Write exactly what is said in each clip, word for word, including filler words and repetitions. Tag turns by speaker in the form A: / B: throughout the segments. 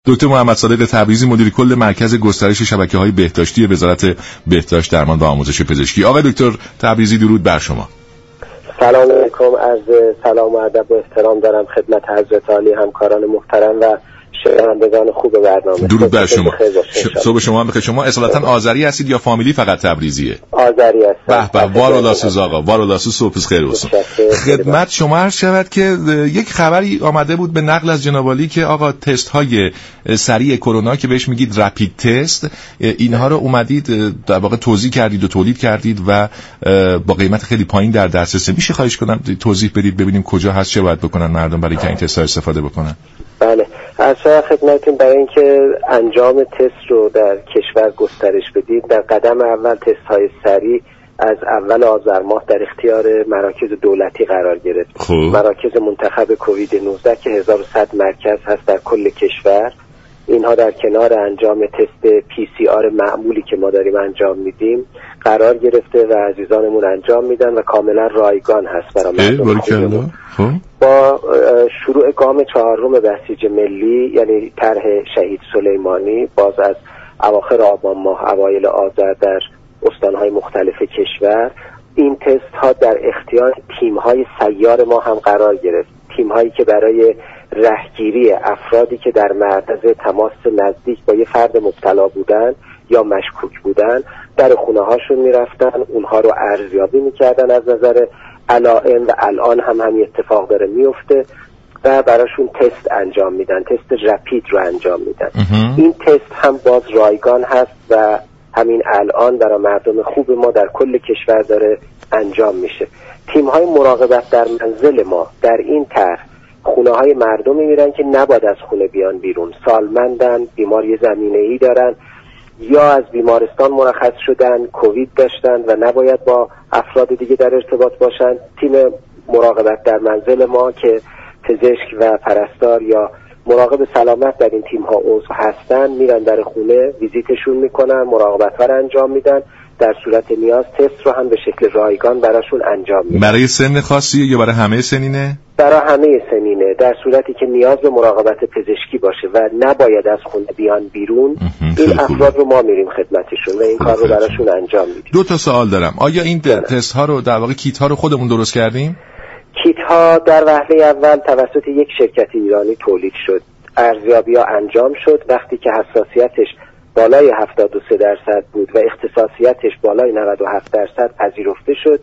A: دکتر محمد صادق تبریزی، مدیر کل مرکز گسترش شبکه‌های بهداشتی وزارت بهداشت، درمان و آموزش پزشکی. آقای دکتر تبریزی، درود بر شما.
B: سلام علیکم، عرض سلام و ادب و احترام دارم خدمت حضرت عالی، همکاران محترم و شنوندگان خوب برنامه.
A: درود بر شما. صبح شما هم بخیر. شما اصالتا آذری هستید یا فامیلی فقط تبریزیه؟
B: آذری هستم.
A: به به، وارولاسوز آقا، وارولاسوز صبحش خیر بسون. خدمت شما عرض شود که یک خبری آمده بود به نقل از جناب عالی که آقا تست های سریع کرونا که بهش میگید رپید تست، اینها رو اومدید در واقع توزیع کردید و تولید کردید و با قیمت خیلی پایین در دسترس. میشه خواهش کنم توضیح بدید ببینیم کجا هست، چه باید بکنن مردم برای که این تست ها استفاده بکنن؟
B: بله، اصلا خدمتتون برای اینکه انجام تست رو در کشور گسترش بدید، در قدم اول تست های سریع از اول آذر ماه در اختیار مراکز دولتی قرار گرفت.
A: خب.
B: مراکز منتخب کووید نوزده که هزار و صد مرکز هست در کل کشور، اینها در کنار انجام تست پی سی آر معمولی که ما داریم انجام میدیم قرار گرفته و عزیزانمون انجام میدن و کاملا رایگان هست برای مردم خودمون. با شروع گام چهارم بسیج ملی، یعنی طرح شهید سلیمانی، باز از اواخر آبان ماه اوایل آذر در استانهای مختلف کشور، این تست ها در اختیار تیم های سیار ما هم قرار گرفت. تیم هایی که برای رهگیری افرادی که در معرض تماس نزدیک با یه فرد مبتلا بودن یا مشکوک بودن در خونه هاشون میرفتن، اونها رو ارزیابی میکردن از نظر علائم و الان هم همین اتفاق داره میفته و براشون تست انجام میدن، تست رپید رو انجام میدن. این تست هم باز رایگان هست و همین الان برای مردم خوب ما در کل کشور داره انجام میشه. تیم های مراقبت در منزل ما در این طرح خونه های مردمی میرن که نباید از خونه بیان بیرون، سالمندن، بیماری زمینه‌ای دارن یا از بیمارستان مرخص شدن، کووید داشتن و نباید با افراد دیگه در ارتباط باشن. تیم مراقبت در منزل ما که پزشک و پرستار یا مراقب سلامت در این تیم ها عضو هستن میرن در خونه، ویزیتشون میکنن، مراقبت ها رو انجام میدن، در صورت نیاز تست رو هم به شکل رایگان براشون انجام میدن.
A: برای سن خاصیه یا برای همه سنینه؟
B: برای همه سنینه، در صورتی که نیاز به مراقبت پزشکی باشه و نباید از خونه بیان بیرون، این افراد رو ما میریم خدمتشون و این کار رو براشون انجام میدیم.
A: دو تا سوال دارم. آیا این تست ها رو در واقع کیت ها رو خودمون درست کردیم؟
B: کیت ها در وهله اول توسط یک شرکت ایرانی تولید شد، ارزیابی ها انجام شد. وقتی که حساسیتش بالای هفتاد و سه درصد بود و اختصاصیتش بالای نود و هفت درصد پذیرفته شد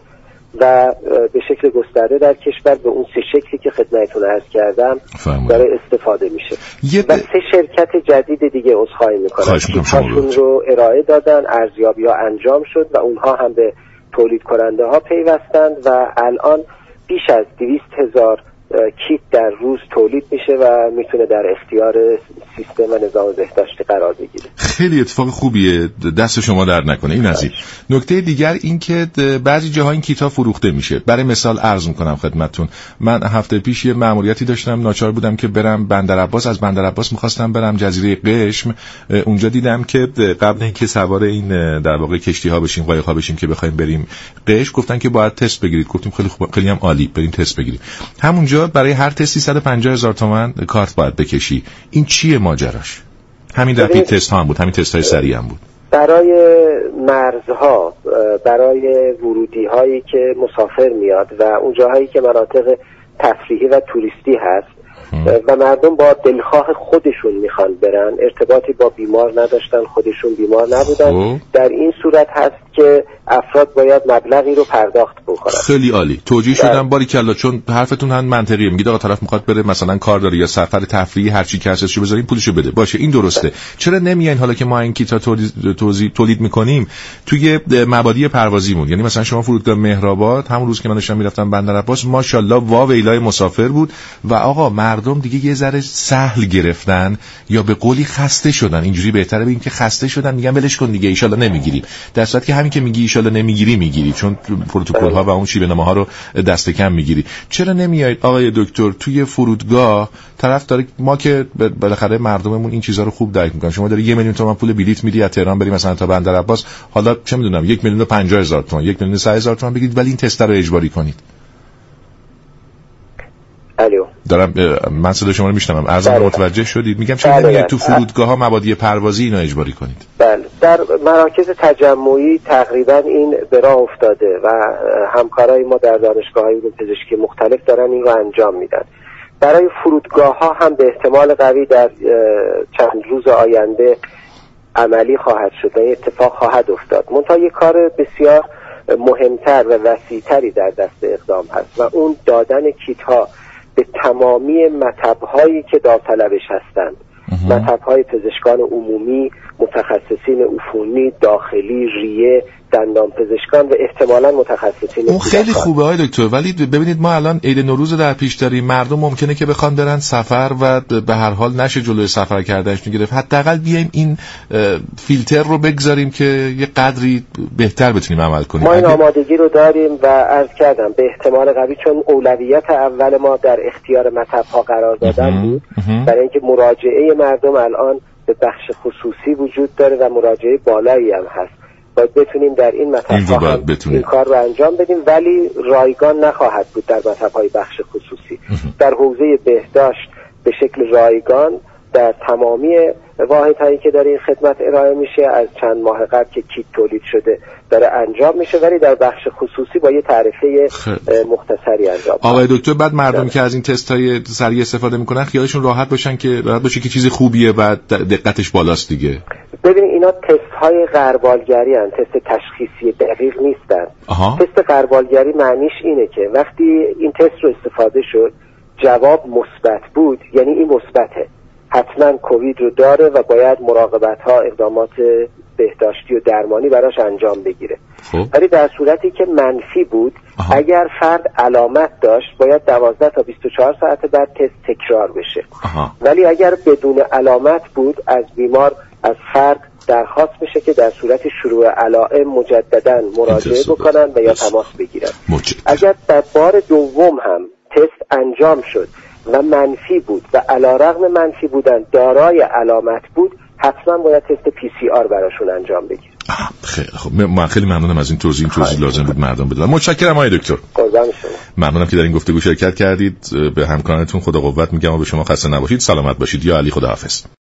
B: و به شکل گسترده در کشور به اون سه شکلی که خدمتتون عرض کردم داره استفاده میشه. و سه شرکت جدید دیگه عذرخواهی میکنن کیتاشون رو ارائه دادن، ارزیابی ها انجام شد و اونها هم به تولید کننده ها پیوستند و الان بیش از دویست هزار کیت در روز تولید میشه و میتونه در اختیار سیستم و نظام بهداشتی قرار بگیره.
A: خیلی اتفاق خوبیه، دست شما درد نکنه. این از این. نکته دیگر این که بعضی جاها این کیتا فروخته میشه. برای مثال عرض میکنم خدمتتون، من هفته پیش یه مأموریتی داشتم، ناچار بودم که برم بندرعباس، از بندرعباس میخواستم برم جزیره قشم. اونجا دیدم که قبل اینکه سوار این در واقع کشتی ها بشیم، قایق ها بشیم که بخوایم بریم قشم، گفتن که باید تست بگیرید. گفتیم خیلی خوب، خیلی هم عالی، بریم تست بگیرید. همونجا برای هر تستی صد و پنجاه هزار تومان کارت باید بکشی. این چیه ماجراش؟ همین رپید تست ها هم بود، همین تست های سریع هم بود.
B: برای مرزها، برای ورودی هایی که مسافر میاد و اون جاهایی که مناطق تفریحی و توریستی هست و مردم با دلخواه خودشون میخوان برن، ارتباطی با بیمار نداشتن، خودشون بیمار نبودن، خوب. در این صورت هست که افراد باید مبلغی رو پرداخت بکنن.
A: خیلی عالی توجیه شدم، باریکلا، چون حرفتون هم منطقیه. میگید آقا طرف میخواد بره مثلا کار داره یا سفر تفریحی، هر چی که هستشو بذارین پولشو بده، باشه این درسته. چرا نمیاین حالا که ما این کیتا تولید تولید میکنیم توی مبادی پروازیمون؟ یعنی مثلا شما فرودگاه مهرآباد، همون روز که من داشتم میرفتم بندرعباس، ماشاءالله وا ویلای مسافر بود و آقا مردم دیگه یه ذره سهل گرفتن یا به قولی خسته شدن. اینجوری بهتره بگیم که خسته شدن، میگن ولش کن دیگه ان شاءالله نمیگیریم، در صورتی که همین که میگی ان شاءالله نمیگیری میگیری، چون پروتکل ها و اون شیوه‌نامه ها رو دست کم میگیری. چرا نمیایید آقای دکتر توی فرودگاه؟ طرف داره، ما که بالاخره مردممون این چیزا رو خوب درک میکنن، شما داری یک میلیون تومان پول بلیط میدی از تهران بری مثلا تا بندرعباس، حالا چه میدونم یک میلیون و پنجاه هزار تومان، یک میلیون و صد هزار تومان بگید ولی این تست رو اجباری کنید.
B: الو
A: دارم من صدا شما رو میشنوم. ارزم
B: بله.
A: متوجه شدید؟ میگم چرا نمیاد تو فرودگاه‌ها مبادی پروازی اینا اجباری کنید؟
B: بله، در مراکز تجمعی تقریبا این به راه افتاده و همکارای ما در دانشگاه‌های علوم پزشکی مختلف دارن این رو انجام میدن. برای فرودگاه‌ها هم به احتمال قوی در چند روز آینده عملی خواهد شد و اتفاق خواهد افتاد. منتها یک کار بسیار مهمتر و وسیع‌تری در دست اقدام هست و اون دادن کیت‌ها به تمامی مطب‌هایی که داوطلبش هستند، مطب‌های پزشکان عمومی، متخصصین عفونی، داخلی، ریه، دندان پزشکان و احتمالاً متخصصین.
A: اون خیلی خوبه های دکتر، ولی ببینید ما الان عید نوروز در پیش داریم، مردم ممکنه که بخوان برن سفر و به هر حال نشه جلوی سفر کردنش میگرفت. حداقل بیایم این فیلتر رو بگذاریم که یه قدری بهتر بتونیم عمل کنیم.
B: ما این آمادگی رو داریم و عرض کردم به احتمال قوی چون اولویت اول ما در اختیار مطب‌ها قرار دادن بود، برای اینکه مراجعه مردم الان به بخش خصوصی وجود داره و مراجعه بالایی هم هست، باید بتونیم در این مطب‌ها این, این کار رو انجام بدیم، ولی رایگان نخواهد بود در مطب‌های بخش خصوصی. در حوزه بهداشت به شکل رایگان در تمامی واحدهایی که داره این خدمت ارائه میشه، از چند ماه قبل که کیت تولید شده داره انجام میشه، ولی در بخش خصوصی با یه تعرفه مختصری انجام میشه.
A: آقای دکتر، بعد مردمی که از این تست‌های سریع استفاده میکنن خیالشون راحت باشن که راحت باشه که چیز خوبیه و دقتش بالاست دیگه.
B: ببینید اینا تست‌های غربالگری هستند، تست تشخیصی دقیق نیستن.
A: آها.
B: تست غربالگری معنیش اینه که وقتی این تست رو استفاده شد جواب مثبت بود، یعنی این مثبته، حتما کووید رو داره و باید مراقبت‌ها، اقدامات بهداشتی و درمانی براش انجام بگیره. ولی در صورتی که منفی بود، آها. اگر فرد علامت داشت باید دوازده تا بیست و چهار ساعت بعد تست تکرار بشه. آها. ولی اگر بدون علامت بود از بیمار از فرد درخواست میشه که در صورت شروع علائم مجددا مراجعه بکنن و یا تماس بگیرن.
A: مجدد.
B: اگر در بار دوم هم تست انجام شد و منفی بود و علیرغم منفی بودن دارای علامت بود، حتما باید تست پی سی آر براشون انجام بگیرن.
A: خیلی خب، من خیلی ممنونم از این توضیح. این توضیح لازم بود مردم بدونن. متشکرم آقای دکتر.
B: قربان شما.
A: ممنونم که در این گفتگو شرکت کردید. به همکارانتون خدا قوت میگم و به شما خسته نباشید. سلامت باشید. یا علی، خداحافظ.